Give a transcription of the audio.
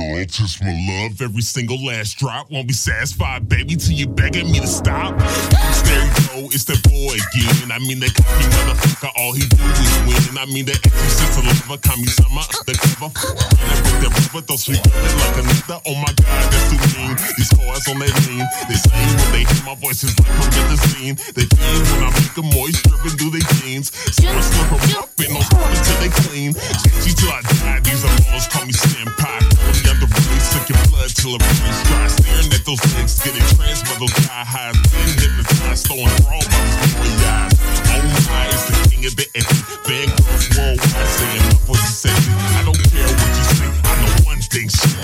Don't test my love, every single last drop. Won't be satisfied, baby, till you begging me to stop. There you go, it's that boy again. I mean, that cocky motherfucker, all he do is win. I mean, that exorcist of lover, Kami-sama, undercover. And that river, those sweet girls like another. Oh my God, that's too mean. These cars on that lean, they sing when they hear my voice is like I'm at the scene. They fiend when I make them moist, dripping through their jeans. So I slip them up in those cars till they clean. See till I die, these are balls, call me Senpai. Only under race, suck your blood till it runs dry. Staring at those legs, getting trans by those high highs. Being hypnotized, throwing raw by these boy eyes. Oh my, it's the king of the edgy. Fangirls worldwide saying my voice is sexy. I don't care what you say, I know one thing, shit.